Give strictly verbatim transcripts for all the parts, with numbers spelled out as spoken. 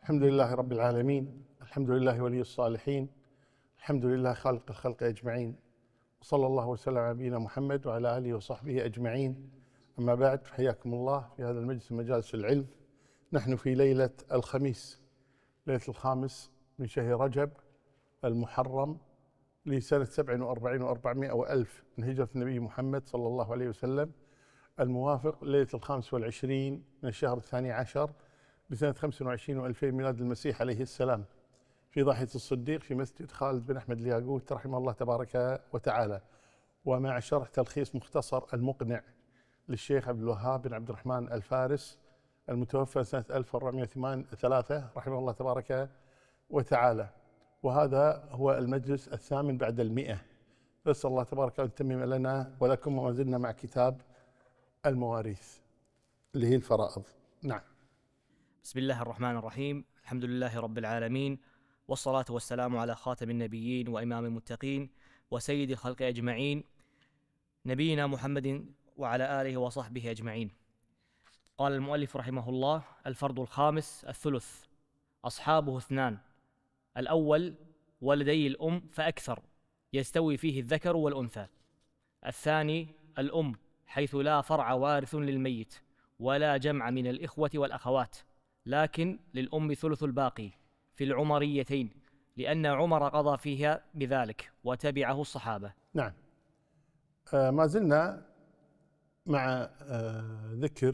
الحمد لله رب العالمين، الحمد لله ولي الصالحين، الحمد لله خالق الخلق أجمعين، وصلى الله وسلم على نبينا محمد وعلى آله وصحبه أجمعين. أما بعد، فحياكم الله في هذا المجلس من مجالس العلم. نحن في ليلة الخميس، ليلة الخامس من شهر رجب المحرم لسنة سبع وأربعين وأربعمائة وألف من هجرة النبي محمد صلى الله عليه وسلم، الموافق ليلة الخامس والعشرين من الشهر الثاني عشر بسنة خمس وعشرين وألفين ميلاد المسيح عليه السلام، في ضاحية الصديق في مسجد خالد بن أحمد الياقوت رحمه الله تبارك وتعالى، ومع شرح تلخيص مختصر المقنع للشيخ عبد الوهاب بن عبد الرحمن الفارس المتوفى سنة ألف وأربعمائة وثمانية وثلاثين رحمه الله تبارك وتعالى. وهذا هو المجلس الثامن بعد المئة. نسأل الله تبارك أن يتمم لنا ولكم، وما زلنا مع كتاب المواريث اللي هي الفرائض. نعم. بسم الله الرحمن الرحيم، الحمد لله رب العالمين، والصلاة والسلام على خاتم النبيين وإمام المتقين وسيد الخلق أجمعين، نبينا محمد وعلى آله وصحبه أجمعين. قال المؤلف رحمه الله: الفرض الخامس الثلث، أصحابه اثنان: الأول ولدي الأم فأكثر، يستوي فيه الذكر والأنثى. الثاني الأم، حيث لا فرع وارث للميت ولا جمع من الإخوة والأخوات، لكن للأم ثلث الباقي في العمريتين، لأن عمر قضى فيها بذلك وتبعه الصحابة. نعم. آه ما زلنا مع آه ذكر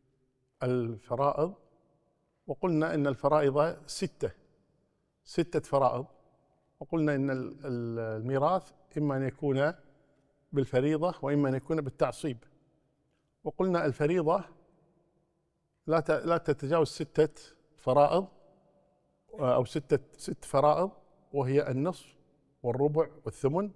الفرائض، وقلنا إن الفرائض ستة ستة فرائض، وقلنا إن الميراث إما أن يكون بالفريضة وإما أن يكون بالتعصيب. وقلنا الفريضة لا لا تتجاوز ستة فرائض أو ستة ست فرائض، وهي النصف والربع والثمن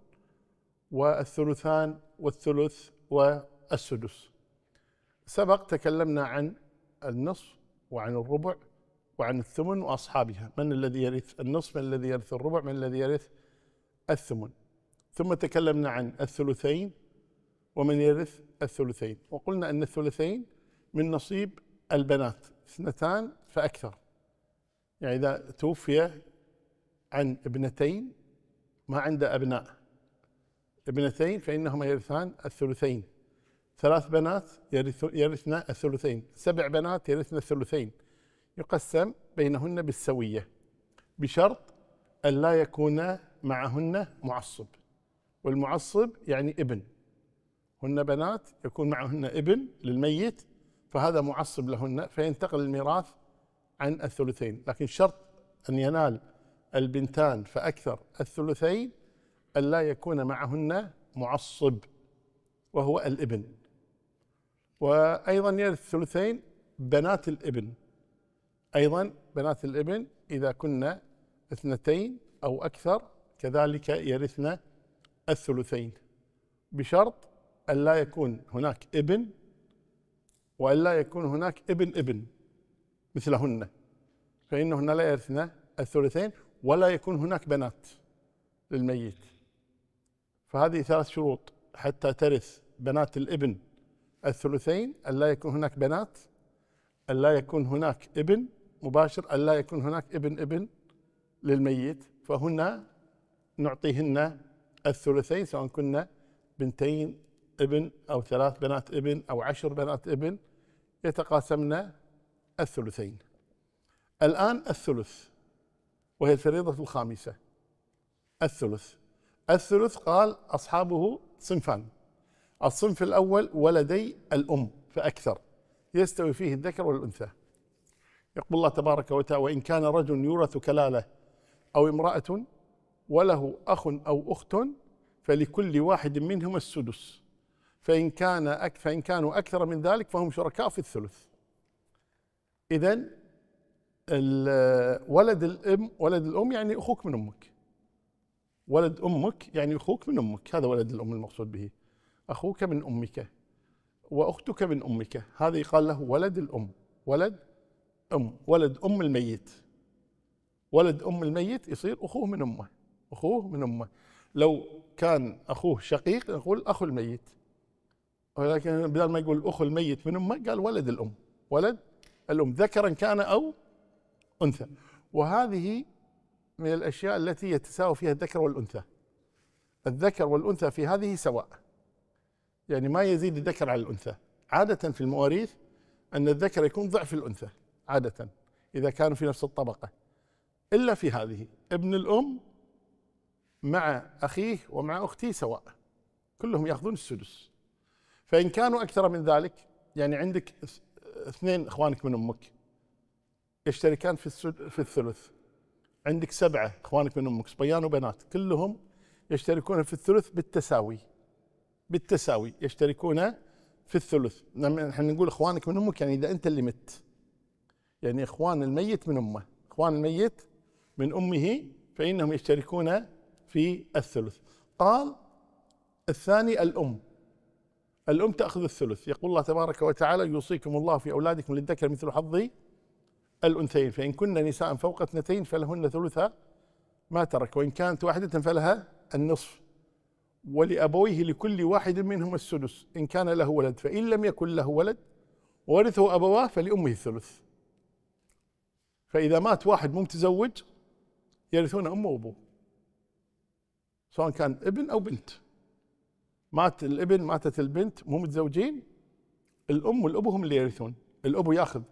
والثلثان والثلث والسدس. سبق تكلمنا عن النصف وعن الربع وعن الثمن وأصحابها، من الذي يرث النصف، من الذي يرث الربع، من الذي يرث الثمن. ثم تكلمنا عن الثلثين ومن يرث الثلثين، وقلنا أن الثلثين من نصيب البنات، اثنتان فأكثر. يعني إذا توفي عن ابنتين ما عنده أبناء، ابنتين فإنهما يرثان الثلثين، ثلاث بنات يرثن الثلثين، سبع بنات يرثن الثلثين، يقسم بينهن بالسوية، بشرط أن لا يكون معهن معصب. والمعصب يعني ابن، هن بنات يكون معهن ابن للميت، فهذا معصب لهن، فينتقل الميراث عن الثلثين. لكن شرط أن ينال البنتان فأكثر الثلثين أن لا يكون معهن معصب وهو الابن. وأيضا يرث الثلثين بنات الابن، أيضا بنات الابن إذا كن اثنتين أو أكثر كذلك يرثن الثلثين، بشرط أن لا يكون هناك ابن وأن لا يكون هناك ابن ابن مثلهن، فإنهن لا يرثن الثلثين، ولا يكون هناك بنات للميت. فهذه ثلاث شروط حتى ترث بنات الابن الثلثين: أن لا يكون هناك بنات، أن لا يكون هناك ابن مباشر، أن لا يكون هناك ابن ابن للميت، فهنا نعطيهن الثلثين سواء كنا بنتين ابن أو ثلاث بنات ابن أو عشر بنات ابن، يتقاسمن الثلثين. الآن الثلث، وهي الفريضة الخامسة. الثلث الثلث قال أصحابه صنفان: الصنف الأول ولدي الأم فأكثر، يستوي فيه الذكر والأنثى. يقول الله تبارك وتعالى: وإن كان رجل يورث كلالة أو امرأة وله أخ أو أخت فلكل واحد منهما السدس، فإن كان أك فإن كانوا أكثر من ذلك فهم شركاء في الثلث. إذن ولد الأم ولد الأم يعني أخوك من أمك، ولد أمك يعني أخوك من أمك، هذا ولد الأم المقصود به، أخوك من أمك وأختك من أمك، هذا يقال له ولد الأم. ولد أم، ولد أم الميت، ولد أم الميت يصير أخوه من أمه، أخوه من أمه. لو كان أخوه شقيق نقول أخو الميت، ولكن بدل ما يقول أخو الميت من أمه قال ولد الأم، ولد الأم ذكرا كان أو أنثى. وهذه من الأشياء التي يتساوى فيها الذكر والأنثى. الذكر والأنثى في هذه سواء، يعني ما يزيد الذكر على الأنثى. عادة في المواريث أن الذكر يكون ضعف الأنثى عادة إذا كانوا في نفس الطبقة، إلا في هذه ابن الأم مع أخيه ومع أخته سواء، كلهم يأخذون السدس. فإن كانوا أكثر من ذلك، يعني عندك اثنين إخوانك من أمك يشتركان في في الثلث، عندك سبعة إخوانك من أمك صبيان وبنات كلهم يشتركون في الثلث بالتساوي، بالتساوي يشتركون في الثلث. نحن نقول إخوانك من أمك يعني إذا أنت اللي مت، يعني إخوان الميت من أمه، إخوان الميت من أمه فإنهم يشتركون في الثلث. قال الثاني الأم، الأم تأخذ الثلث. يقول الله تبارك وتعالى يوصيكم الله في أولادكم للذكر مثل حظ الأنثيين، فإن كن نساء فوق اثنتين فلهن ثلث ما ترك، وإن كانت واحدة فلها النصف، ولأبويه لكل واحد منهما السدس إن كان له ولد، فإن لم يكن له ولد ورثه أبواه فلأمه الثلث. فإذا مات واحد مو متزوج يرثون أمه وأبوه، سواء كان ابن أو بنت. مات الابن ماتت البنت مو متزوجين، الأم والأبو هم اللي يرثون. الأبو يأخذ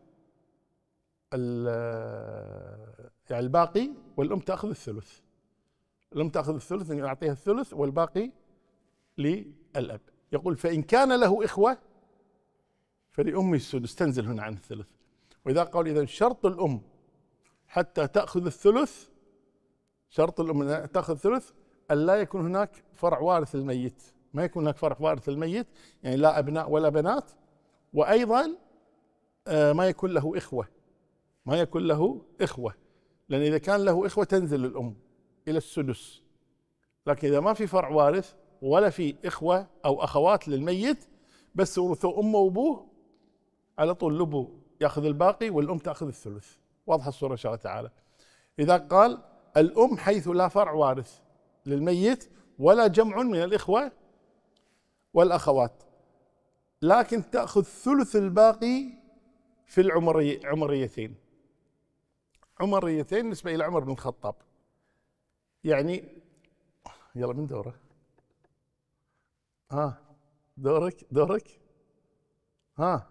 يعني الباقي والأم تأخذ الثلث. الأم تأخذ الثلث، نعطيها الثلث والباقي للأب. يقول فإن كان له إخوة فلأمه السدس، تنزل هنا عن الثلث. وإذا قال إذا شرط الأم حتى تأخذ الثلث، شرط الأم تأخذ الثلث أن لا يكون هناك فرع وارث الميت، ما يكون هناك فرع وارث الميت، يعني لا أبناء ولا بنات، وأيضا ما يكون له إخوة، ما يكون له إخوة، لأن إذا كان له إخوة تنزل الأم إلى السدس. لكن إذا ما في فرع وارث ولا في إخوة أو أخوات للميت، بس ورثوا أمه وأبوه، على طول الأبو يأخذ الباقي والأم تأخذ الثلث. واضحة الصورة إن شاء الله تعالى. إذا قال الأم حيث لا فرع وارث للميت ولا جمع من الإخوة والأخوات، لكن تأخذ ثلث الباقي في العمري عمريتين. عمريتين نسبة إلى عمر بن الخطاب. يعني يلا من دوره؟ ها دورك دورك ها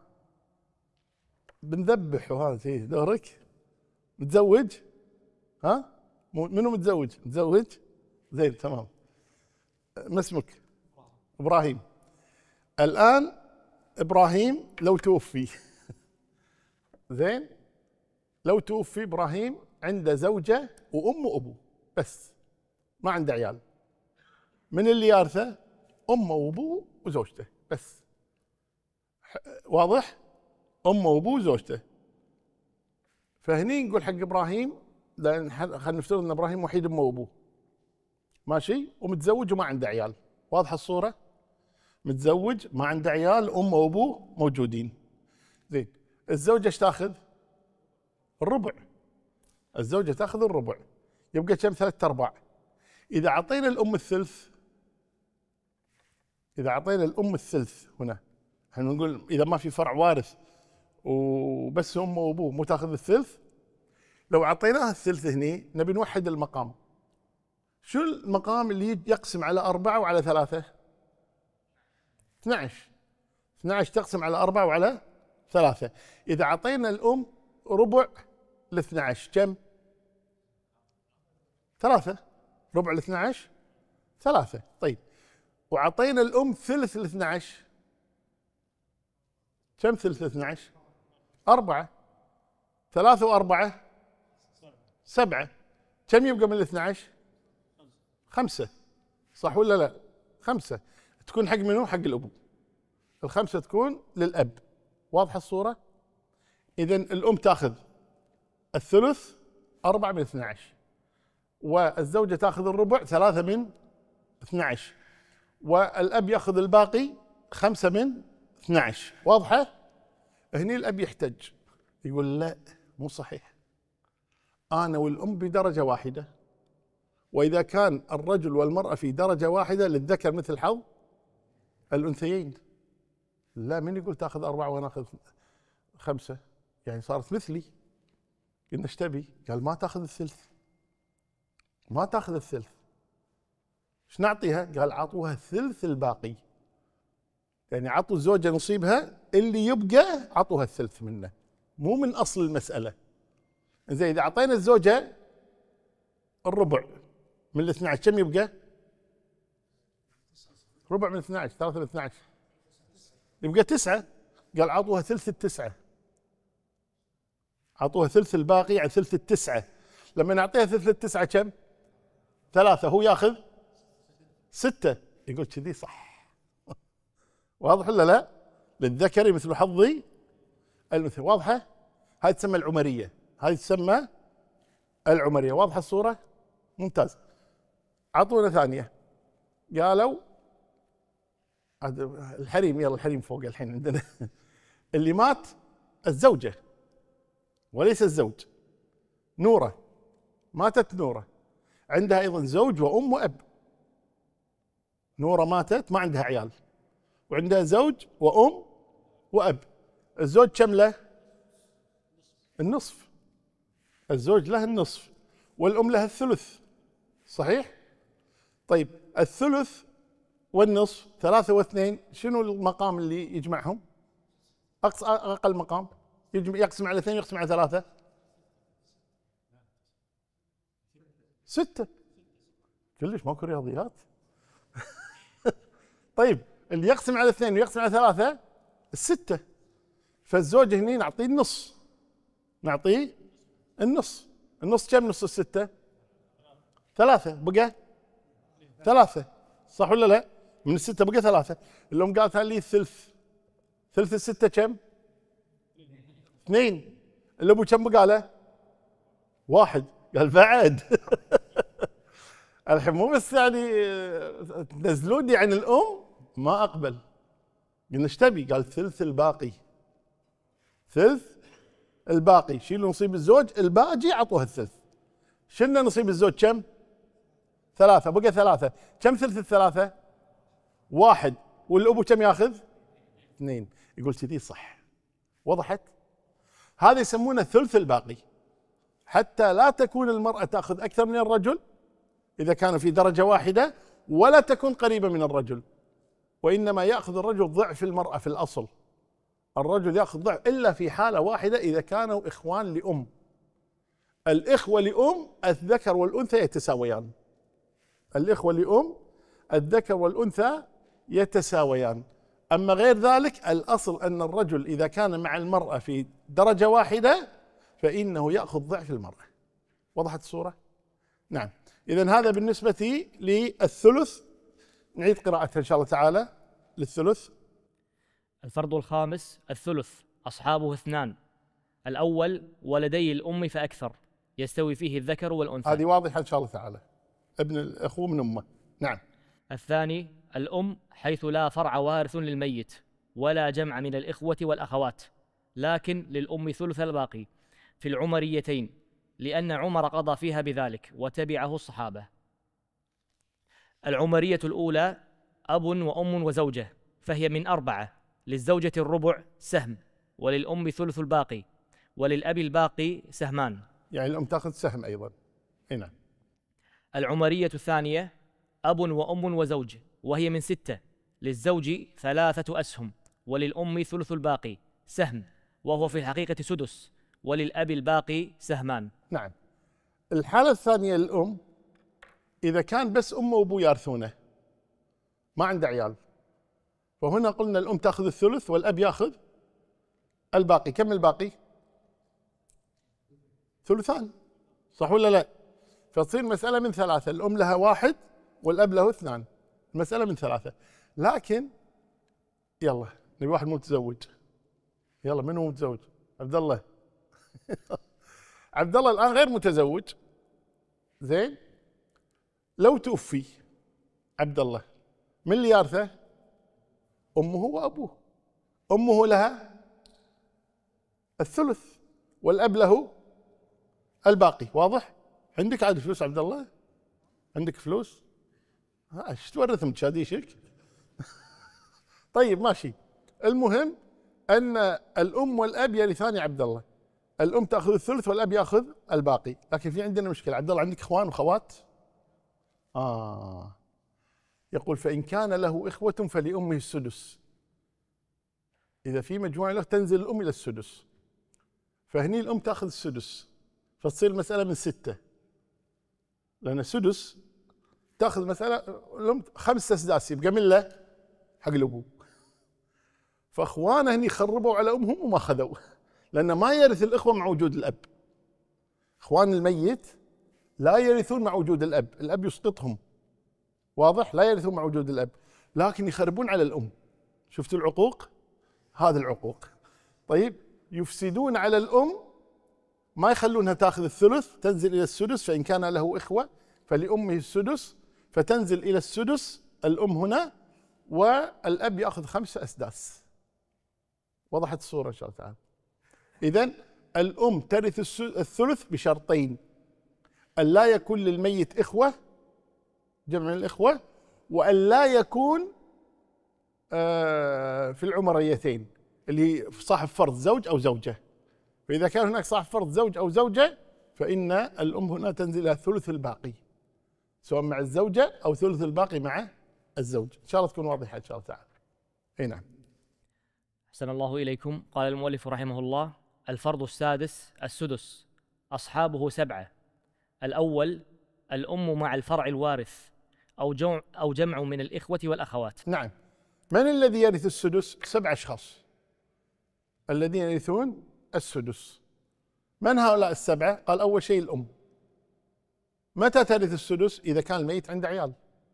بنذبح وهذا شيء. دورك متزوج؟ ها منو متزوج؟ متزوج؟ زين تمام. ما اسمك؟ إبراهيم. الآن إبراهيم لو توفي زين، لو توفي إبراهيم عنده زوجة وأم وأبو بس، ما عنده عيال، من اللي يارثه؟ أمه وأبوه وزوجته بس. واضح؟ أمه وأبوه وزوجته. فهني نقول حق إبراهيم، لأن خلينا نفترض أن إبراهيم وحيد أمه وأبوه ماشي، ومتزوج وما عنده عيال. واضحة الصورة؟ متزوج ما عنده عيال، أمه وأبوه موجودين. زين، الزوجة ايش تاخذ؟ الربع. الزوجة تاخذ الربع، يبقى كم؟ ثلاثة أرباع. إذا أعطينا الأم الثلث، إذا أعطينا الأم الثلث هنا، احنا نقول إذا ما في فرع وارث وبس أمه وأبوه مو تاخذ الثلث. لو أعطيناها الثلث هني نبي نوحد المقام. شو المقام اللي يقسم على أربعة وعلى ثلاثة؟ اثني عشر. اثني عشر تقسم على أربعة وعلى ثلاثة. إذا أعطينا الأم ربع الاثني عشر كم؟ ثلاثة. ربع الاثني عشر ثلاثة. طيب، وأعطينا الأم ثلث الاثني عشر كم؟ ثلث الاثني عشر أربعة. ثلاثة وأربعة سبعة. كم يبقى من الاثني عشر؟ خمسة. صح ولا لا؟ خمسة. تكون حق منو؟ حق الأبو. الخمسة تكون للأب. واضحة الصورة؟ إذن الأم تأخذ الثلث أربعة من اثني عشر، والزوجة تأخذ الربع ثلاثة من اثني عشر، والأب يأخذ الباقي خمسة من اثني عشر. واضحة؟ هني الأب يحتج يقول لا مو صحيح، أنا والأم بدرجة واحدة، وإذا كان الرجل والمرأة في درجة واحدة للذكر مثل حظ الأنثيين. لا، من يقول تأخذ أربعة وأنا أخذ خمسة؟ يعني صارت مثلي. قلنا ايش تبي؟ قال ما تاخذ الثلث، ما تاخذ الثلث. ايش نعطيها؟ قال عطوها الثلث الباقي، يعني عطوا الزوجة نصيبها اللي يبقى عطوها الثلث منه، مو من أصل المسألة. زين إذا أعطينا الزوجة الربع من الاثنى عشر كم يبقى؟ ربع من الاثنى عشر، ثلاثة من الاثنى عشر يبقى تسعة. قال عطوها ثلث التسعة، عطوها ثلث الباقي يعني ثلث التسعة. لما نعطيها ثلث التسعة كم؟ ثلاثة، هو ياخذ ستة. يقول كذي صح. واضح ولا لا؟ للذكر مثل حظ الأنثى. واضحة؟ هذه تسمى العمرية، هذه تسمى العمرية. واضحة الصورة؟ ممتاز. عطونا ثانية، قالوا الحريم، يلا الحريم فوق الحين عندنا. اللي مات الزوجة وليس الزوج. نورة، ماتت نورة، عندها أيضا زوج وأم وأب. نورة ماتت ما عندها عيال وعندها زوج وأم وأب. الزوج كم له؟ النصف. الزوج له النصف والأم لها الثلث، صحيح؟ طيب الثلث والنصف ثلاثة واثنين، شنو المقام اللي يجمعهم؟ أقصى أقل مقام يقسم على اثنين ويقسم على ثلاثة، ستة. كلش ماكو رياضيات. طيب اللي يقسم على اثنين ويقسم على ثلاثة الستة. فالزوج هني نعطيه النص، نعطيه النص. النص كم نص الستة؟ ثلاثة، بقى ثلاثة، صح ولا لا؟ من الستة بقى ثلاثة. الأم قالت لي الثلث، ثلث الستة كم؟ اثنين. الأبو كم بقى له؟ واحد. قال بعد. الحين مو بس يعني تنزلوني عن الأم، ما أقبل. قلنا ايش تبي؟ قال ثلث الباقي، ثلث الباقي. شيلوا نصيب الزوج، الباقي عطوها الثلث. شلنا نصيب الزوج كم؟ ثلاثة، بقى ثلاثة. كم ثلث الثلاثة؟ واحد. والأبو كم ياخذ؟ اثنين. يقول كذي صح. وضحت؟ هذا يسمونه ثلث الباقي، حتى لا تكون المرأة تأخذ أكثر من الرجل إذا كانوا في درجة واحدة، ولا تكون قريبة من الرجل، وإنما يأخذ الرجل ضعف المرأة في الأصل. الرجل يأخذ ضعف إلا في حالة واحدة، إذا كانوا إخوان لأم. الإخوة لأم الذكر والأنثى يتساويان. الإخوة لأم الذكر والأنثى يتساويان. أما غير ذلك الأصل أن الرجل إذا كان مع المرأة في درجة واحدة فإنه يأخذ ضعف المرأة. وضحت الصورة؟ نعم. إذن هذا بالنسبة للثلث. نعيد قراءتها إن شاء الله تعالى للثلث. الفرض الخامس الثلث، أصحابه اثنان. الأول ولدي الأم فأكثر، يستوي فيه الذكر والأنثى. هذه واضحة إن شاء الله تعالى، ابن الأخو من أمه. نعم. الثاني الأم حيث لا فرع وارث للميت ولا جمع من الإخوة والأخوات، لكن للأم ثلث الباقي في العمريتين، لأن عمر قضى فيها بذلك وتبعه الصحابة. العمرية الأولى أب وأم وزوجة، فهي من أربعة. للزوجة الربع سهم، وللأم ثلث الباقي، وللأب الباقي سهمان. يعني الأم تأخذ سهم أيضا. هنا. العمرية الثانية أب وأم وزوج، وهي من ستة. للزوج ثلاثة أسهم، وللأم ثلث الباقي سهم، وهو في الحقيقة سدس، وللأب الباقي سهمان. نعم. الحالة الثانية للأم إذا كان بس أمه وأبوه يرثونه، ما عنده عيال، فهنا قلنا الأم تأخذ الثلث والأب يأخذ الباقي. كم الباقي؟ ثلثان، صح ولا لا؟ فتصير مسألة من ثلاثة، الأم لها واحد والأب له اثنان، المسألة من ثلاثة. لكن يلا نبي واحد متزوج. يلا من هو متزوج؟ عبد الله. عبد الله الآن غير متزوج. زين؟ لو توفي عبد الله، من اللي يارثه؟ أمه وأبوه. أمه لها الثلث والأب له الباقي. واضح؟ عندك عاد فلوس عبد الله؟ عندك فلوس؟ ها ايش تورث من شاديشك؟ طيب ماشي. المهم أن الأم والأب يرثان عبد الله. الأم تأخذ الثلث والأب يأخذ الباقي. لكن في عندنا مشكلة. عبد الله عندك إخوان وأخوات؟ آه يقول فإن كان له إخوة فلأمه السدس. إذا في مجموعة له تنزل الأم إلى السدس، فهني الأم تأخذ السدس، فتصير المسألة من ستة، لأن السدس تأخذ مسألة الأم خمسة أسداس، يبقى من له حق الأبو. فأخوانه هني خربوا على أمهم وما أخذوا، لأن ما يرث الإخوة مع وجود الأب. إخوان الميت لا يرثون مع وجود الأب، الأب يسقطهم، واضح؟ لا يرثون مع وجود الأب، لكن يخربون على الأم. شفتوا العقوق؟ هذا العقوق. طيب يفسدون على الأم، ما يخلونها تأخذ الثلث، تنزل إلى السدس. فإن كان له إخوة فلأمه السدس، فتنزل إلى السدس الأم هنا، والأب يأخذ خمسة أسداس. وضحت الصورة إن شاء الله تعالى. إذن الأم ترث الثلث بشرطين: أن لا يكون للميت إخوة، جمع من الإخوة، وأن لا يكون في العمريتين اللي هي صاحب فرض زوج أو زوجة. فإذا كان هناك صاحب فرض زوج أو زوجة فإن الأم هنا تنزل إلى ثلث الباقي، سواء مع الزوجة أو ثلث الباقي مع الزوج. إن شاء الله تكون واضحة إن شاء الله تعالى. أي نعم. أحسن الله إليكم. قال المؤلف رحمه الله: الفرض السادس السدس، أصحابه سبعة. الأول الأم مع الفرع الوارث، أو جمع أو جمع من الإخوة والأخوات. نعم. من الذي يرث السدس؟ سبع أشخاص الذين يرثون السدس. من هؤلاء السبعة؟ قال أول شيء الأم. متى ترث السدس؟ إذا كان الميت عنده عيال،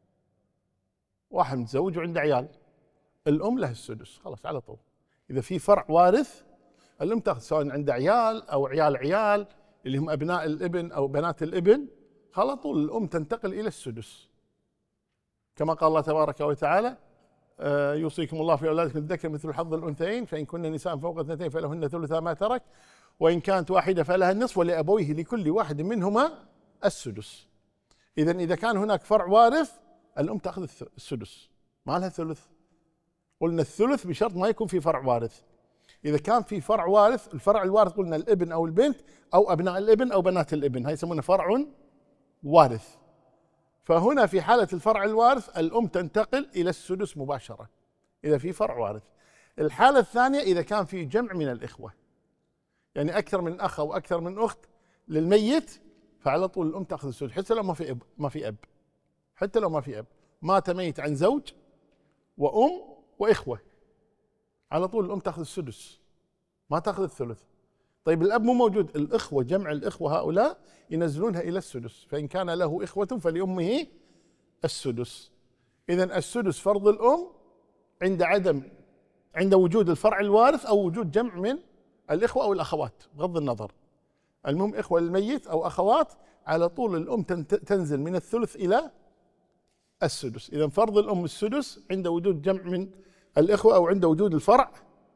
واحد متزوج وعنده عيال، الأم له السدس خلاص على طول. إذا في فرع وارث الأم تأخذ، سواء عنده عيال أو عيال عيال اللي هم أبناء الابن أو بنات الابن، على طول الأم تنتقل إلى السدس، كما قال الله تبارك وتعالى: يوصيكم الله في أولادكم الذكر مثل حظ الأنثيين، فإن كن نساء فوق اثنتين فلهن ثلثا ما ترك، وإن كانت واحدة فلها النصف، ولأبويه لكل واحد منهما السدس. إذا إذا كان هناك فرع وارث الأم تأخذ السدس، ما لها ثلث. قلنا الثلث بشرط ما يكون في فرع وارث. إذا كان في فرع وارث، الفرع الوارث قلنا الابن أو البنت أو أبناء الابن أو بنات الابن، هاي يسمونه فرع وارث. فهنا في حالة الفرع الوارث الأم تنتقل إلى السدس مباشرة إذا في فرع وارث. الحالة الثانية إذا كان في جمع من الإخوة، يعني أكثر من أخ أو أكثر من أخت للميت، فعلى طول الأم تأخذ السدس، حتى لو ما في أب ما في أب حتى لو ما في أب مات ميت عن زوج وأم وإخوة، على طول الأم تأخذ السدس، ما تأخذ الثلث. طيب الأب مو موجود، الإخوة، جمع الإخوة هؤلاء ينزلونها إلى السدس. فإن كان له إخوة فلأمه السدس. إذن السدس فرض الأم عند عدم عند وجود الفرع الوارث أو وجود جمع من الإخوة أو الأخوات، بغض النظر. المهم إخوة للميت أو أخوات، على طول الأم تنزل من الثلث إلى السدس. إذن فرض الأم السدس عند وجود جمع من الإخوة أو عند وجود الفرع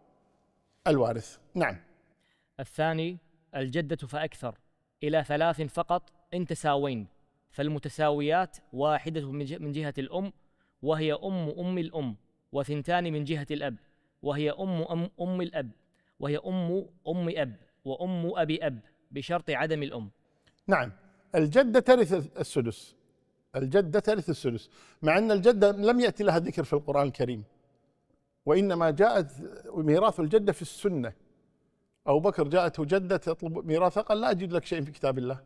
الوارث. نعم. الثاني الجدة فأكثر، إلى ثلاث فقط إن تساوين، فالمتساويات واحدة من جهة الأم وهي أم أم الأم، وثنتان من جهة الأب وهي أم أم أم الأب، وهي أم أم أب وأم أبي أب، بشرط عدم الأم. نعم. الجدة ترث السدس، الجدة ترث السدس، مع أن الجدة لم يأتي لها ذكر في القرآن الكريم، وإنما جاءت ميراث الجدة في السنة. أبو بكر جاءته جدة تطلب ميراثها، قال لا أجد لك شيء في كتاب الله،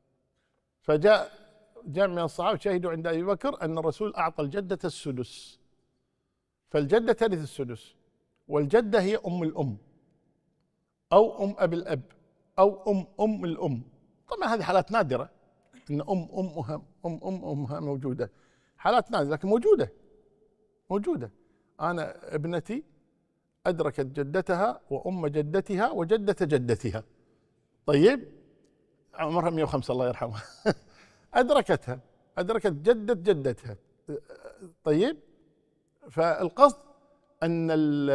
فجاء جاء من الصحابة شهدوا عند أبي بكر أن الرسول أعطى الجدة السدس. فالجدة ترث السدس، والجدة هي أم الأم أو أم أبي الأب أو أم أم الأم. طبعا هذه حالات نادرة، إن أم أمها أم أم أمها موجودة، حالات نادرة لكن موجودة موجودة. أنا ابنتي أدركت جدتها وأم جدتها وجدة جدتها، طيب عمرها مئة وخمسة الله يرحمها أدركتها أدركت جدة جدتها، طيب. فالقصد أن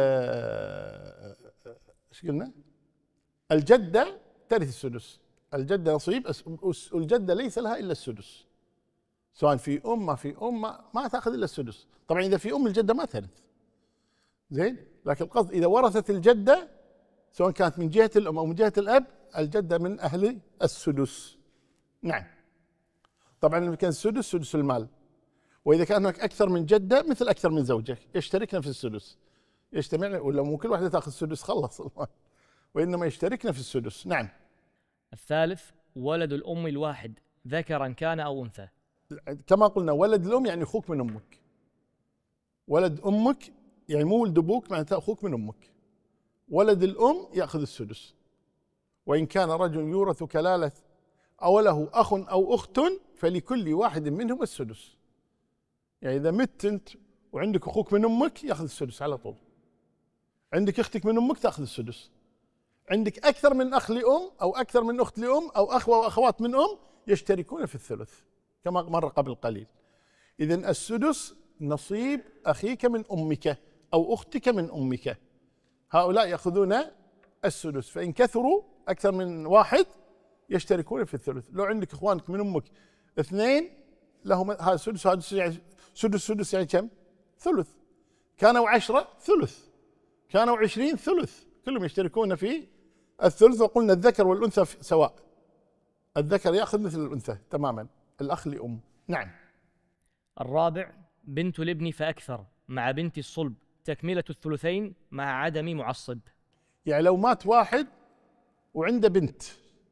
ايش قلنا؟ الجدة ترث السدس، الجدة نصيب، الجدة ليس لها إلا السدس، سواء في أم ما في أم ما تأخذ إلا السدس. طبعا إذا في أم الجدة ما ترث، زين، لكن القصد إذا ورثت الجدة سواء كانت من جهة الأم أو من جهة الأب الجدة من أهل السدس. نعم. طبعا إذا كان السدس سدس المال، وإذا كان هناك أكثر من جدة مثل أكثر من زوجة يشتركن في السدس، يجتمعن، ولا مو كل واحدة تأخذ السدس خلص المال، وإنما يشتركن في السدس. نعم. الثالث ولد الأم الواحد ذكرا كان أو أنثى. كما قلنا ولد الأم يعني أخوك من أمك. ولد أمك يعني مو ولد أبوك، معناته أخوك من أمك. ولد الأم يأخذ السدس، وإن كان رجل يورث كلالة أو له أخ أو أخت فلكل واحد منهم السدس. يعني إذا مت أنت وعندك أخوك من أمك يأخذ السدس على طول. عندك أختك من أمك تأخذ السدس. عندك أكثر من أخ لأم أو أكثر من أخت لأم أو أخوة وأخوات من أم يشتركون في الثلث كما مر قبل قليل. إذن السدس نصيب أخيك من أمك أو أختك من أمك، هؤلاء يأخذون السدس، فإن كثروا أكثر من واحد يشتركون في الثلث. لو عندك إخوانك من أمك اثنين لهم هذا السدس، هذا يعني سدس سدس يعني كم؟ ثلث. كانوا عشرة ثلث، كانوا عشرين ثلث، كلهم يشتركون في الثلث. وقلنا الذكر والأنثى سواء، الذكر يأخذ مثل الأنثى تماما، الأخ لأم. نعم. الرابع بنت الابن فأكثر مع بنت الصلب تكملة الثلثين مع عدم معصب. يعني لو مات واحد وعنده بنت،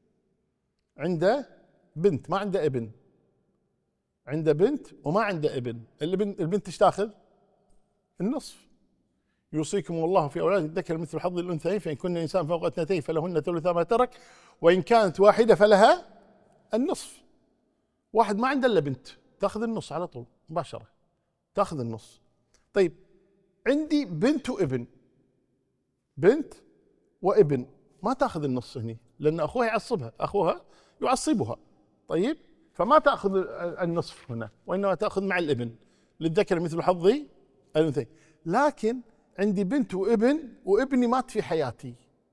عنده بنت ما عنده ابن، عنده بنت وما عنده ابن، الابن البنت ايش تاخذ؟ النصف. يوصيكم الله في أولاد الذكر مثل حظ الأنثيين، فإن كن إنسان فوق اثنتين فلهن ثلثا ما ترك، وإن كانت واحدة فلها النصف. واحد ما عنده إلا بنت تاخذ النص على طول مباشرة، تاخذ النص. طيب عندي بنت وابن، بنت وابن ما تاخذ النص هني، لأن أخوها يعصبها، أخوها يعصبها. طيب فما تأخذ النصف هنا، وإنما تأخذ مع الابن، للذكر مثل حظ الأنثيين. لكن عندي بنت وابن، وابني مات في حياتي،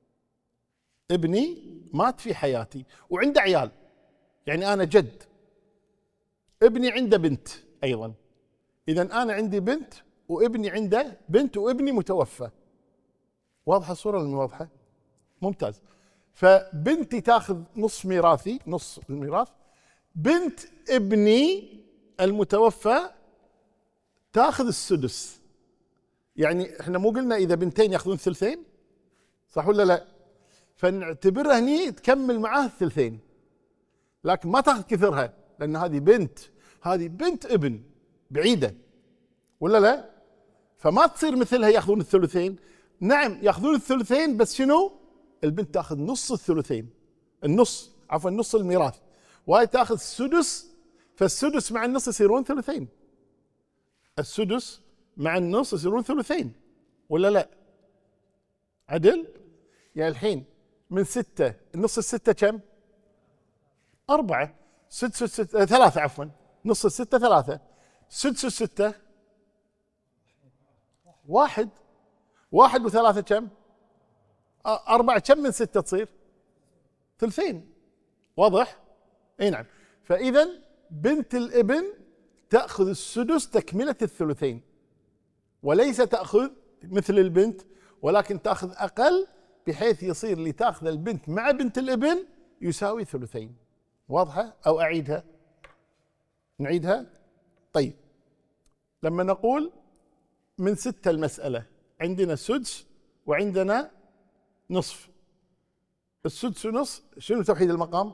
ابني مات في حياتي وعنده عيال، يعني أنا جد، ابني عنده بنت أيضا. إذا أنا عندي بنت وابني عنده بنت وابني متوفى. واضحة الصورة ولا مو واضحة؟ ممتاز. فبنتي تاخذ نصف ميراثي، نص الميراث. بنت ابني المتوفى تاخذ السدس. يعني احنا مو قلنا اذا بنتين ياخذون ثلثين، صح ولا لا؟ فنعتبرها هني تكمل معاه الثلثين، لكن ما تاخذ كثرها، لان هذه بنت، هذه بنت ابن بعيده ولا لا؟ فما تصير مثلها ياخذون الثلثين. نعم ياخذون الثلثين، بس شنو؟ البنت تاخذ نص الثلثين، النص عفوا نص الميراث، وهي تاخذ السدس، فالسدس مع النص يصيرون ثلثين. السدس مع النص يصيرون ثلثين ولا لا؟ عدل؟ يعني الحين من ستة، نص الستة كم؟ أربعة. سدس الستة ثلاثة عفوا، نص الستة ثلاثة. سدس الستة واحد، واحد وثلاثة كم؟ أربعة. كم من ستة تصير؟ ثلثين. واضح؟ اي نعم. فإذا بنت الابن تأخذ السدس تكملة الثلثين، وليس تأخذ مثل البنت، ولكن تأخذ أقل، بحيث يصير اللي تأخذ البنت مع بنت الابن يساوي ثلثين. واضحة؟ أو أعيدها؟ نعيدها؟ طيب لما نقول من ستة المسألة، عندنا سدس وعندنا نصف. السدس ونصف شنو توحيد المقام؟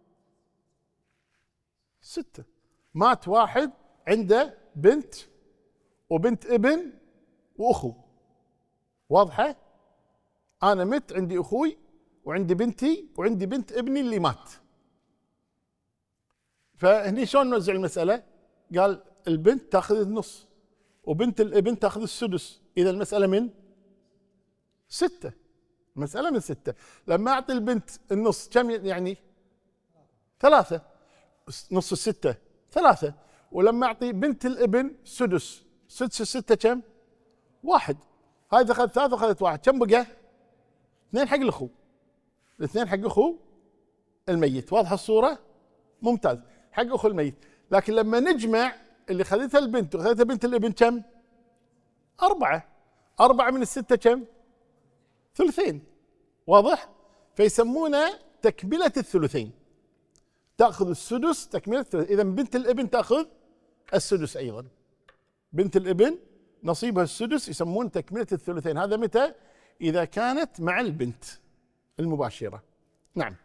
ستة. مات واحد عنده بنت وبنت ابن وأخو. واضحة؟ أنا مت عندي أخوي وعندي بنتي وعندي بنت ابني اللي مات. فهني شلون نوزع المسألة؟ قال البنت تاخذ النص وبنت الابن تاخذ السدس. إذا المسألة من ستة، المسألة من ستة. لما أعطي البنت النص كم يعني؟ ثلاثة. نص الستة ثلاثة. ولما أعطي بنت الابن سدس، سدس الستة كم؟ واحد. هذه أخذت ثلاثة وأخذت واحد، كم بقى؟ اثنين حق الأخو، الاثنين حق أخو الميت. واضحة الصورة؟ ممتاز، حق أخو الميت. لكن لما نجمع اللي خذتها البنت وخذتها بنت الابن كم؟ أربعة. أربعة من الستة كم؟ ثلثين. واضح؟ فيسمونه تكملة الثلثين، تأخذ السدس تكملة الثلثين. إذا بنت الابن تأخذ السدس أيضا، بنت الابن نصيبها السدس، يسمون تكملة الثلثين. هذا متى؟ إذا كانت مع البنت المباشرة. نعم.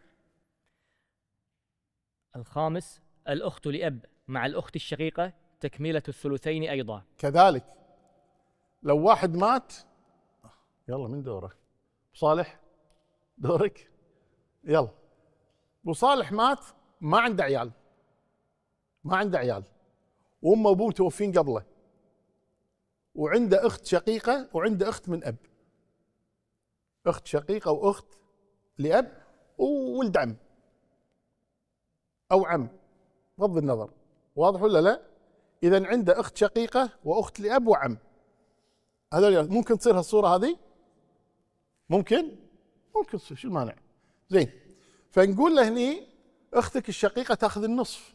الخامس الأخت لأب مع الأخت الشقيقة تكملة الثلثين أيضا. كذلك لو واحد مات، يلا من دوره؟ صالح دورك، يلا. ابو صالح مات ما عنده عيال، ما عنده عيال، وامه وابوه متوفين قبله، وعنده اخت شقيقه وعنده اخت من اب، اخت شقيقه واخت لاب وولد عم او عم بغض النظر، واضح ولا لا؟ اذا عنده اخت شقيقه واخت لاب وعم، هذول ممكن تصير هالصوره هذه؟ ممكن؟ ممكن تصير، شو المانع؟ زين، فنقول له هني اختك الشقيقه تاخذ النصف،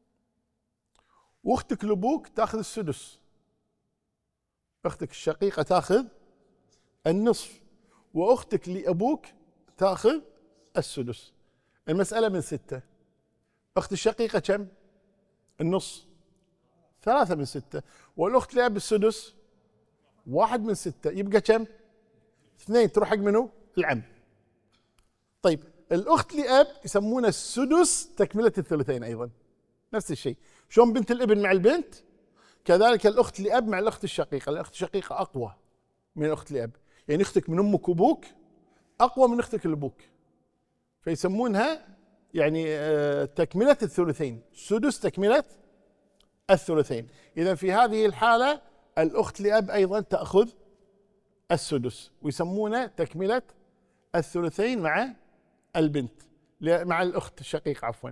واختك لابوك تاخذ السدس. اختك الشقيقه تاخذ النصف، واختك لابوك تاخذ السدس. المساله من سته، اخت الشقيقه كم؟ النص، ثلاثه من سته، والاخت لاب السدس واحد من سته، يبقى كم؟ اثنين، تروح حق منو؟ العم. طيب الاخت لاب يسمونه السدس تكمله الثلثين ايضا، نفس الشيء. شلون بنت الابن مع البنت، كذلك الاخت لاب مع الاخت الشقيقه. الاخت الشقيقه اقوى من الاخت لاب، يعني اختك من امك وابوك اقوى من اختك لابوك، فيسمونها يعني تكمله الثلثين، سدس تكمله الثلثين. اذا في هذه الحاله الاخت لاب ايضا تاخذ السدس، ويسمونه تكمله الثلثين مع البنت، مع الاخت الشقيقه عفوا.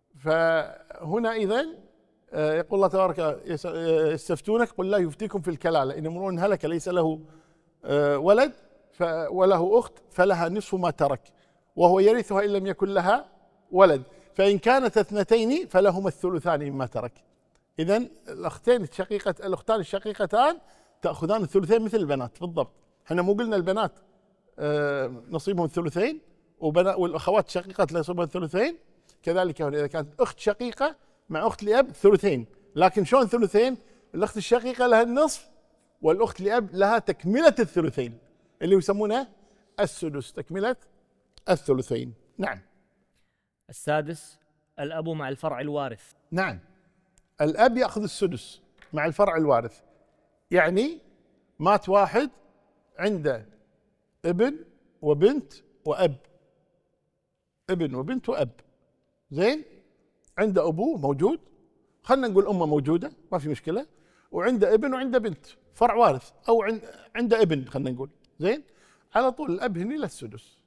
فهنا اذا يقول الله تبارك يستفتونك قل لا يفتيكم في الكلاله ان امرؤ هلك ليس له ولد وله اخت فلها نصف ما ترك وهو يرثها ان لم يكن لها ولد فان كانت اثنتين فلهما الثلثان مما ترك. اذا الاختين الشقيقه الاختان الشقيقتان تاخذان الثلثين مثل البنات بالضبط. احنا مو قلنا البنات نصيبهم الثلثين والاخوات الشقيقات نصيبهم الثلثين؟ كذلك هنا اذا كانت اخت شقيقه مع اخت لاب ثلثين، لكن شلون ثلثين؟ الاخت الشقيقه لها النصف والاخت لاب لها تكمله الثلثين اللي يسمونها السدس، تكمله الثلثين. نعم. السادس الاب مع الفرع الوارث. نعم، الاب ياخذ السدس مع الفرع الوارث، يعني مات واحد عنده ابن وبنت واب، ابن وبنت واب، زين، عنده ابوه موجود، خلينا نقول امه موجوده ما في مشكله، وعنده ابن وعنده بنت، فرع وارث، او عنده ابن خلينا نقول، زين، على طول الاب هني له السدس.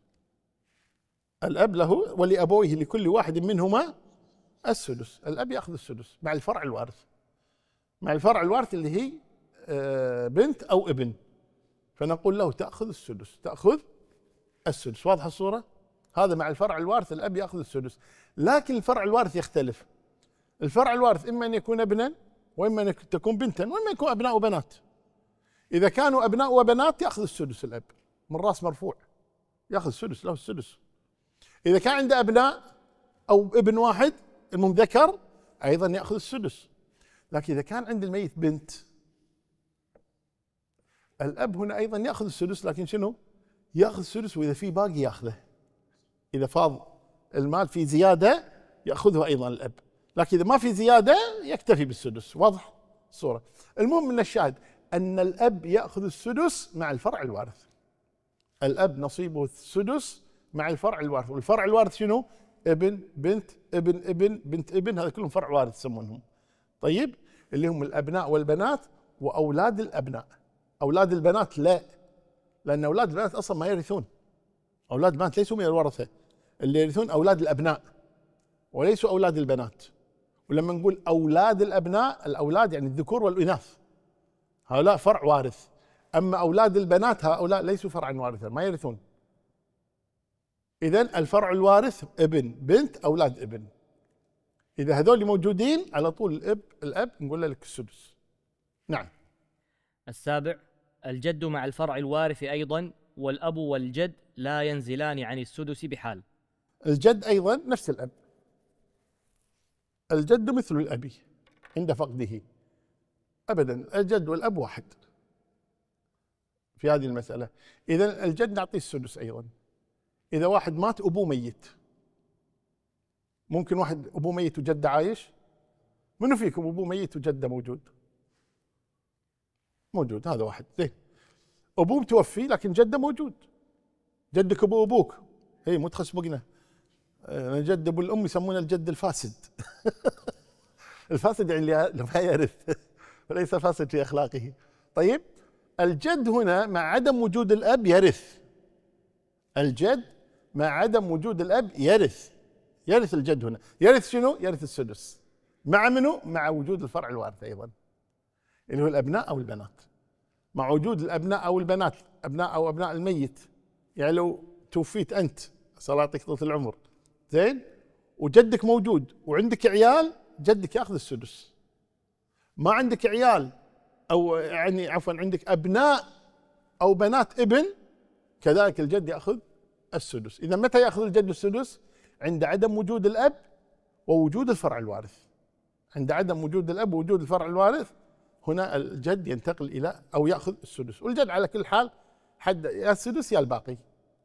الاب له ولابويه لكل واحد منهما السدس، الاب ياخذ السدس مع الفرع الوارث، مع الفرع الوارث اللي هي بنت او ابن، فنقول له تاخذ السدس، تاخذ السدس. واضحه الصوره؟ هذا مع الفرع الوارث الاب ياخذ السدس. لكن الفرع الوارث يختلف، الفرع الوارث اما ان يكون ابنا واما ان تكون بنتا واما يكون ابناء وبنات. اذا كانوا ابناء وبنات ياخذ السدس الاب من راس مرفوع، ياخذ السدس، له السدس. اذا كان عنده ابناء او ابن واحد المهم ذكر ايضا ياخذ السدس. لكن اذا كان عند الميت بنت الاب هنا ايضا ياخذ السدس، لكن شنو؟ ياخذ السدس واذا في باقي ياخذه، اذا فاض المال في زياده ياخذه ايضا الاب، لكن اذا ما في زياده يكتفي بالسدس. واضح الصوره؟ المهم من الشاهد ان الاب ياخذ السدس مع الفرع الوارث، الاب نصيبه السدس مع الفرع الوارث، والفرع الوارث شنو؟ ابن بنت ابن ابن بنت ابن، هذا كلهم فرع وارث يسمونهم. طيب، اللي هم الابناء والبنات واولاد الابناء. اولاد البنات لا، لان اولاد البنات اصلا ما يرثون، اولاد البنات ليسوا من الورثه، اللي يرثون اولاد الابناء وليسوا اولاد البنات. ولما نقول اولاد الابناء، الاولاد يعني الذكور والاناث، هؤلاء فرع وارث، اما اولاد البنات هؤلاء ليسوا فرعا وارثا ما يرثون. اذن الفرع الوارث ابن بنت اولاد ابن، اذا هذول موجودين على طول الاب الاب نقول له لك السدس. نعم. السابع الجد مع الفرع الوارث ايضا، والاب والجد لا ينزلان عن السدس بحال. الجد أيضا نفس الأب، الجد مثل الأب عند فقده، أبدا الجد والأب واحد في هذه المسألة. إذا الجد نعطيه السدس أيضا. إذا واحد مات أبوه ميت، ممكن واحد أبوه ميت وجده عايش؟ منو فيكم أبوه ميت وجده موجود؟ موجود، هذا واحد. زين، أبوه متوفي لكن جده موجود، جدك أبو أبوك، هي مو تخسبقنا. جد أبو الأم يسمونه الجد الفاسد. الفاسد يعني اللي ما يرث وليس فاسد في أخلاقه. طيب، الجد هنا مع عدم وجود الأب يرث، الجد مع عدم وجود الأب يرث، يرث الجد هنا. يرث شنو؟ يرث السدس. مع منو؟ مع وجود الفرع الوارث أيضا اللي هو الأبناء أو البنات. مع وجود الأبناء أو البنات، أبناء أو أبناء الميت، يعني لو توفيت أنت صلى الله يعطيك طول العمر، زين، وجدك موجود وعندك عيال، جدك ياخذ السدس. ما عندك عيال أو يعني عفوا عندك أبناء أو بنات ابن، كذلك الجد ياخذ السدس. إذا متى ياخذ الجد السدس؟ عند عدم وجود الأب ووجود الفرع الوارث. عند عدم وجود الأب ووجود الفرع الوارث، هنا الجد ينتقل إلى أو يأخذ السدس. والجد على كل حال حد يا السدس يا الباقي،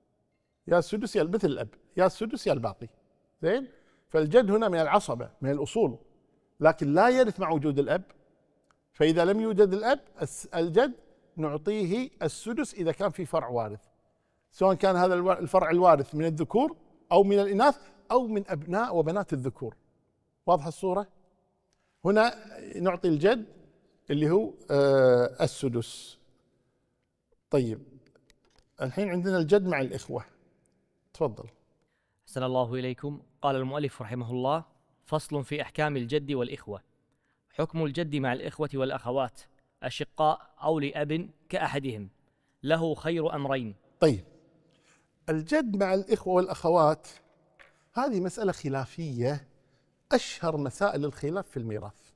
يا السدس يا مثل الأب، يا السدس يا الباقي. زين، فالجد هنا من العصبة من الأصول، لكن لا يرث مع وجود الأب. فإذا لم يوجد الأب، الجد نعطيه السدس إذا كان في فرع وارث، سواء كان هذا الفرع الوارث من الذكور أو من الإناث أو من أبناء وبنات الذكور. واضحة الصورة؟ هنا نعطي الجد اللي هو آه السدس. طيب، الحين عندنا الجد مع الإخوة. تفضل. أحسن الله إليكم. قال المؤلف رحمه الله: فصل في أحكام الجد والإخوة. حكم الجد مع الإخوة والأخوات أشقاء أو لأب كأحدهم، له خير أمرين. طيب، الجد مع الإخوة والأخوات هذه مسألة خلافية، أشهر مسائل الخلاف في الميراث.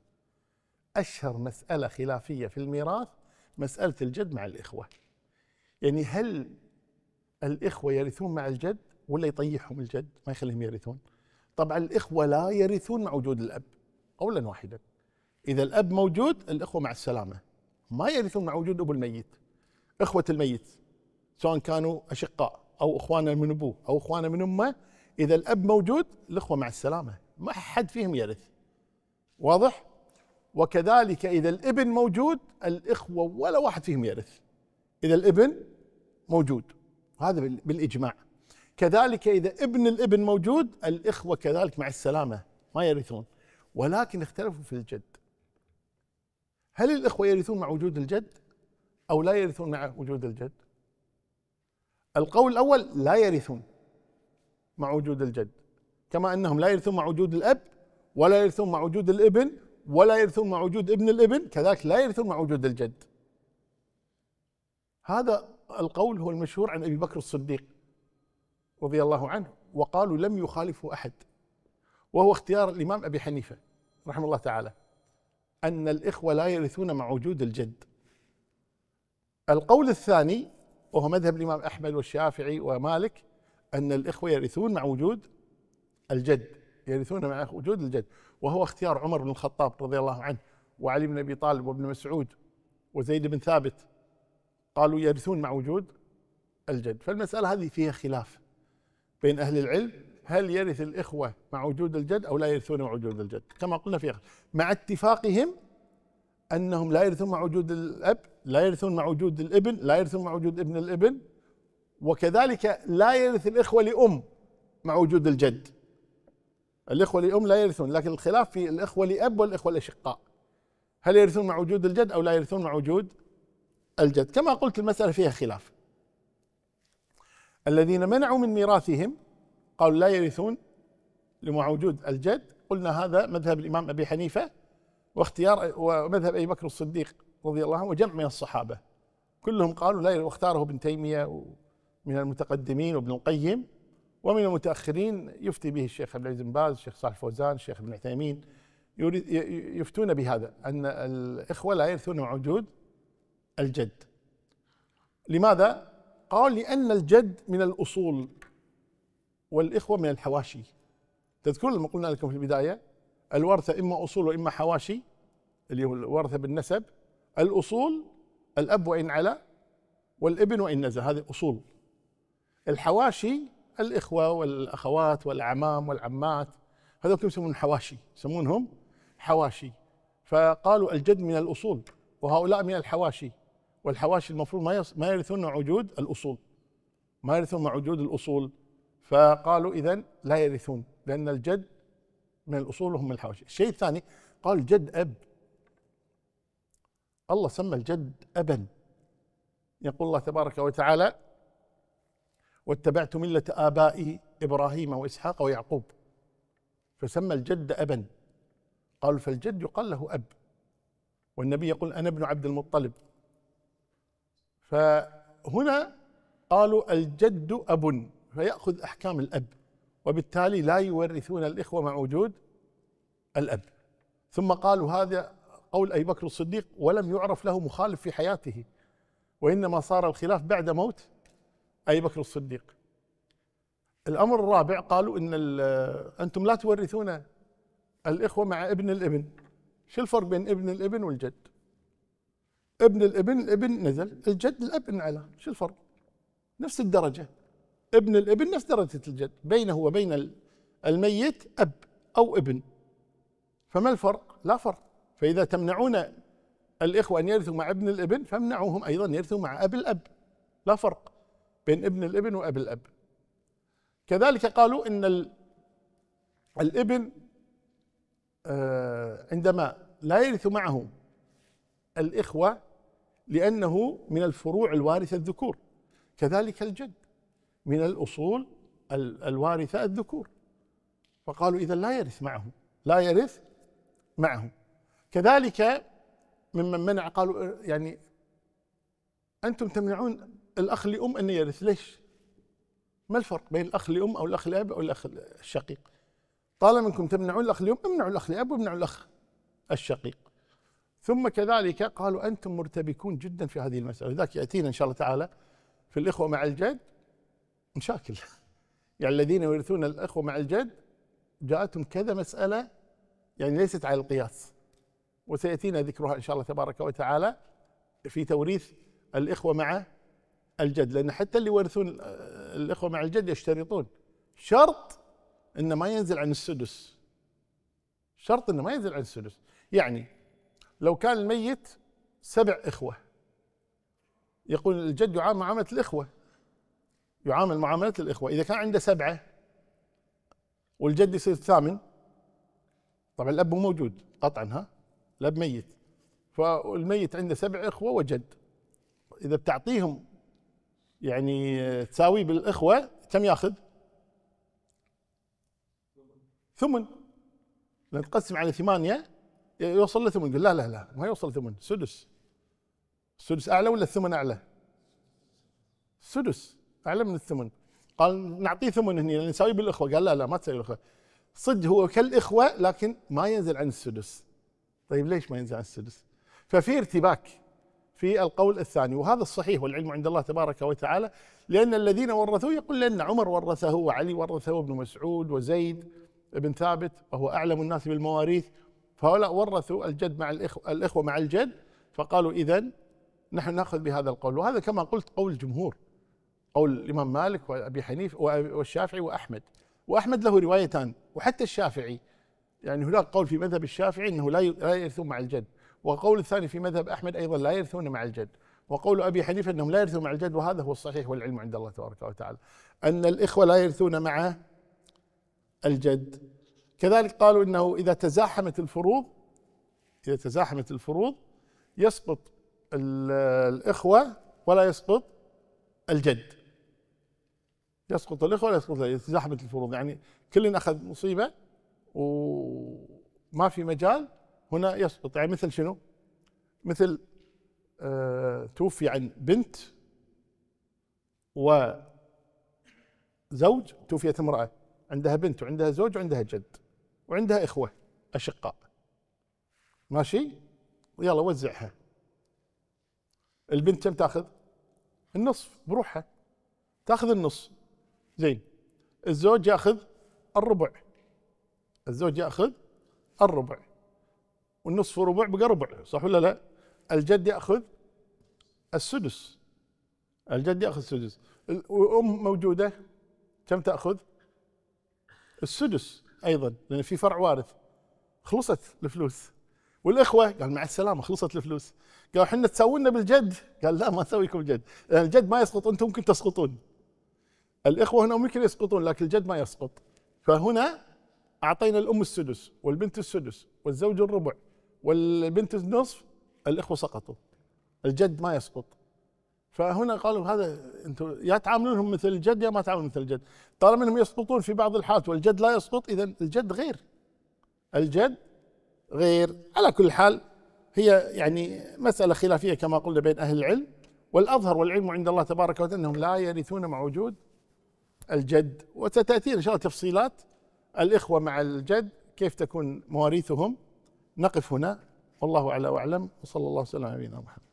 أشهر مسألة خلافية في الميراث مسألة الجد مع الإخوة. يعني هل الإخوة يرثون مع الجد ولا يطيحهم الجد ما يخليهم يرثون؟ طبعا الإخوة لا يرثون مع وجود الأب قولا واحدا. إذا الأب موجود الإخوة مع السلامة، ما يرثون مع وجود أبو الميت. إخوة الميت سواء كانوا أشقاء أو إخوانا من أبوه أو إخوانا من أمه، إذا الأب موجود الإخوة مع السلامة، ما حد فيهم يرث. واضح؟ وكذلك إذا الابن موجود الإخوة ولا واحد فيهم يرث إذا الابن موجود، هذا بالإجماع. كذلك إذا ابن الابن موجود الإخوة كذلك مع السلامة ما يرثون. ولكن اختلفوا في الجد، هل الإخوة يرثون مع وجود الجد أو لا يرثون مع وجود الجد؟ القول الأول لا يرثون مع وجود الجد، كما أنهم لا يرثون مع وجود الأب ولا يرثون مع وجود الابن ولا يرثون مع وجود ابن الابن، كذلك لا يرثون مع وجود الجد. هذا القول هو المشهور عن أبي بكر الصديق رضي الله عنه، وقالوا لم يخالفه أحد، وهو اختيار الإمام أبي حنيفة رحمه الله تعالى، أن الإخوة لا يرثون مع وجود الجد. القول الثاني وهو مذهب الإمام أحمد والشافعي ومالك، أن الإخوة يرثون مع وجود الجد، يرثون مع وجود الجد، وهو اختيار عمر بن الخطاب رضي الله عنه وعلي بن أبي طالب وابن مسعود وزيد بن ثابت، قالوا يرثون مع وجود الجد. فالمسألة هذه فيها خلاف بين أهل العلم، هل يرث الإخوة مع وجود الجد أو لا يرثون مع وجود الجد؟ كما قلنا فيها، مع اتفاقهم أنهم لا يرثون مع وجود الأب، لا يرثون مع وجود الابن، لا يرثون مع وجود ابن الابن، وكذلك لا يرث الإخوة لأم مع وجود الجد. الإخوة لأم لا يرثون، لكن الخلاف في الإخوة لأب والإخوة الأشقاء، هل يرثون مع وجود الجد أو لا يرثون مع وجود الجد؟ كما قلت المسألة فيها خلاف. الذين منعوا من ميراثهم قالوا لا يرثون لمع وجود الجد، قلنا هذا مذهب الإمام أبي حنيفة واختيار ومذهب أبي بكر الصديق رضي الله عنه وجمع من الصحابة، كلهم قالوا لا، واختاره ابن تيمية من المتقدمين وابن القيم، ومن المتأخرين يفتي به الشيخ عبد العزيز بن باز، الشيخ صالح فوزان، الشيخ ابن عثيمين، يفتون بهذا أن الإخوة لا يرثون مع وجود الجد. لماذا؟ قال لأن الجد من الأصول، والإخوة من الحواشي. تذكرون لما قلنا لكم في البداية الورثة إما أصول وإما حواشي، اللي هو الورثة بالنسب. الأصول الأب وإن علا والابن وإن نزل، هذه أصول. الحواشي الإخوة والأخوات والأعمام والعمات، هذول كلهم يسمون حواشي، يسمونهم حواشي. فقالوا الجد من الأصول وهؤلاء من الحواشي، والحواشي المفروض ما ما يرثون مع وجود الأصول، ما يرثون مع وجود الأصول. فقالوا إذن لا يرثون لأن الجد من الأصول وهم من الحواشي. الشيء الثاني قال الجد أب، الله سمى الجد أبا. يقول الله تبارك وتعالى واتبعت ملة آبائي إبراهيم وإسحاق ويعقوب، فسمى الجد أبا. قالوا فالجد يقال له أب، والنبي يقول أنا ابن عبد المطلب. فهنا قالوا الجد أب فيأخذ أحكام الأب، وبالتالي لا يورثون الإخوة مع وجود الأب. ثم قالوا هذا قول أبي بكر الصديق ولم يعرف له مخالف في حياته، وإنما صار الخلاف بعد موت أبي بكر الصديق. الأمر الرابع قالوا إن أنتم لا تورثون الإخوة مع ابن الابن. شو الفرق بين ابن الابن والجد؟ ابن الابن الابن نزل، الجد الأب على، شو الفرق؟ نفس الدرجة. ابن الابن نفس درجة الجد، بينه وبين الميت أب أو ابن، فما الفرق؟ لا فرق. فإذا تمنعون الإخوة أن يرثوا مع ابن الابن فامنعوهم أيضا يرثوا مع أب الأب، لا فرق بين ابن الابن وأب الأب. كذلك قالوا إن الابن عندما لا يرث معه الإخوة لأنه من الفروع الوارثة الذكور، كذلك الجد من الأصول الوارثة الذكور، فقالوا إذا لا يرث معه، لا يرث معه. كذلك ممن منع قالوا يعني أنتم تمنعون الأخ لأم أن يرث، ليش؟ ما الفرق بين الأخ لأم أو الأخ لأب أو الأخ الشقيق؟ طالما أنكم تمنعون الأخ لأم امنعوا الأخ لأب وامنعوا الأخ الشقيق. ثم كذلك قالوا أنتم مرتبكون جدا في هذه المسألة، لذلك يأتينا إن شاء الله تعالى في الإخوة مع الجد مشاكل. يعني الذين يورثون الإخوة مع الجد جاءتهم كذا مسألة يعني ليست على القياس، وسيأتينا ذكرها إن شاء الله تبارك وتعالى في توريث الإخوة مع الجد. لأن حتى اللي يورثون الإخوة مع الجد يشترطون شرط إنه ما ينزل عن السدس، شرط إنه ما ينزل عن السدس. يعني لو كان الميت سبع إخوة يقول الجد يعامل معاملة الإخوة، يعامل معاملة الإخوة. إذا كان عنده سبعة والجد يصير ثامن، طبعا الأب مو موجود قطعا، ها الأب ميت، فالميت عنده سبع إخوة وجد، إذا بتعطيهم يعني تساوي بالإخوة كم ياخذ؟ ثمن. لأن تقسم على ثمانية يوصل له ثمن. يقول لا لا لا ما يوصل ثمن، سدس. السدس أعلى ولا الثمن أعلى؟ السدس أعلى من الثمن. قال نعطيه ثمن هني لأن نساوي بالإخوة. قال لا لا ما تساوي بالإخوة، صدق هو كالإخوة لكن ما ينزل عن السدس. طيب ليش ما ينزل عن السدس؟ ففي ارتباك في القول الثاني، وهذا الصحيح والعلم عند الله تبارك وتعالى. لأن الذين ورثوه يقول لأن عمر ورثه وعلي ورثه وابن مسعود وزيد بن ثابت وهو أعلم الناس بالمواريث، فهؤلاء ورثوا الجد مع الإخوة, الإخوة مع الجد، فقالوا إذن نحن نأخذ بهذا القول. وهذا كما قلت قول الجمهور، قول الإمام مالك وأبي حنيفة والشافعي وأحمد. وأحمد له روايتان، وحتى الشافعي يعني هناك قول في مذهب الشافعي أنه لا يرثون مع الجد، وقول الثاني في مذهب أحمد أيضا لا يرثون مع الجد، وقول أبي حنيفة أنهم لا يرثون مع الجد. وهذا هو الصحيح والعلم عند الله تبارك وتعالى أن الإخوة لا يرثون مع الجد. كذلك قالوا إنه إذا تزاحمت الفروض، إذا تزاحمت الفروض يسقط الإخوة ولا يسقط الجد، يسقط الإخوة ولا يسقط الجد. تزاحمت الفروض يعني كل أخذ مصيبة وما في مجال، هنا يسقط. يعني مثل شنو؟ مثل آه توفي عن بنت وزوج، توفيت امرأة عندها بنت وعندها زوج وعندها جد وعندها إخوة أشقاء، ماشي؟ يلا وزعها. البنت كم تاخذ؟ النصف بروحها، تاخذ النص. زين، الزوج ياخذ الربع، الزوج ياخذ الربع، والنصف ربع بقى ربع، صح ولا لا؟ الجد ياخذ السدس، الجد ياخذ السدس، والام موجوده كم تاخذ؟ السدس ايضا، لان في فرع وارث. خلصت الفلوس. والاخوه قال مع السلامه، خلصت الفلوس. قالوا احنا تسوون بالجد، قال لا ما نسويكم الجد، لان الجد ما يسقط، انتم ممكن تسقطون. الاخوه هنا ممكن يسقطون لكن الجد ما يسقط. فهنا اعطينا الام السدس والبنت السدس والزوج الربع والبنت النصف، الاخوه سقطوا، الجد ما يسقط. فهنا قالوا هذا انتم يا تعاملونهم مثل الجد يا ما تعاملون مثل الجد، طالما انهم يسقطون في بعض الحالات والجد لا يسقط، اذا الجد غير، الجد غير. على كل حال هي يعني مسألة خلافية كما قلنا بين أهل العلم، والأظهر والعلم عند الله تبارك وتعالى أنهم لا يرثون مع وجود الجد. وستأتي إن شاء الله تفصيلات الإخوة مع الجد كيف تكون مواريثهم. نقف هنا، والله أعلى وأعلم، وصلى الله وسلم على نبينا محمد.